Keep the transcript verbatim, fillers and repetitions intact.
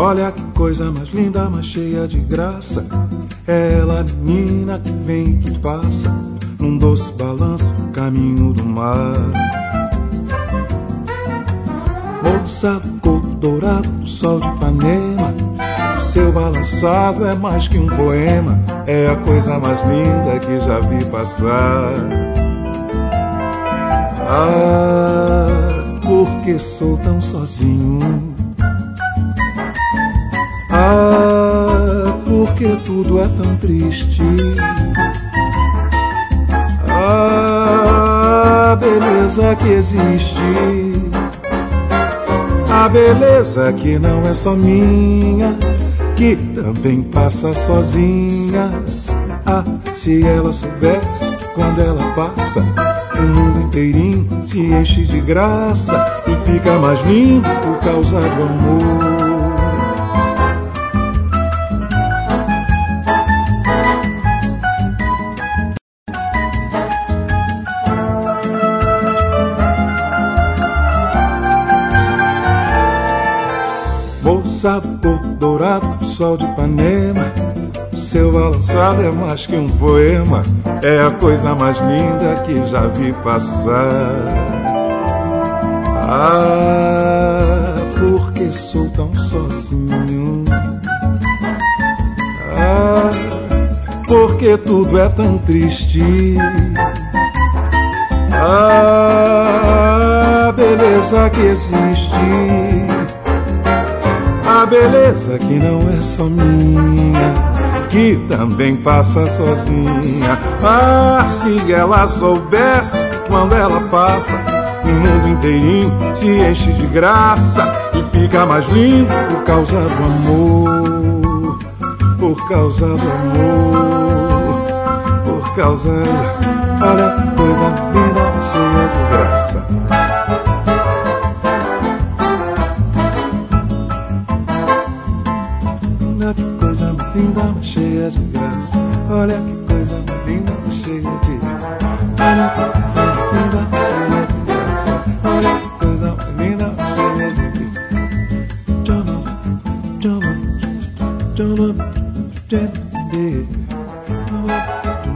Olha que coisa mais linda, mais cheia de graça. Ela, menina que vem e que passa num doce balanço, caminho do mar. Moça do coco dourado do sol de Ipanema, o seu balançado é mais que um poema. É a coisa mais linda que já vi passar. Ah, porque sou tão sozinho. Ah, porque tudo é tão triste. Ah, a beleza que existe, a beleza que não é só minha, que também passa sozinha. Ah, se ela soubesse que quando ela passa, o mundo inteirinho se enche de graça e fica mais lindo por causa do amor. Moça do coco dourado do sol de Ipanema, o seu balançado é mais que um poema. É a coisa mais linda que já vi passar. Ah, porque sou tão sozinho. Ah, porque tudo é tão triste. Ah, a beleza que existe, a beleza que não é só minha, que também passa sozinha. Ah, se ela soubesse que quando ela passa, o mundo inteirinho se enche de graça e fica mais lindo por causa do amor, por causa do amor, por causa da... Olha que coisa linda, cheia de graça. Olha que coisa linda, cheia de graça. Olha que coisa linda, cheia de graça. Olha que coisa linda, cheia de graça. Olha que coisa linda, cheia de graça. Chama, chama, chama, chama, chama.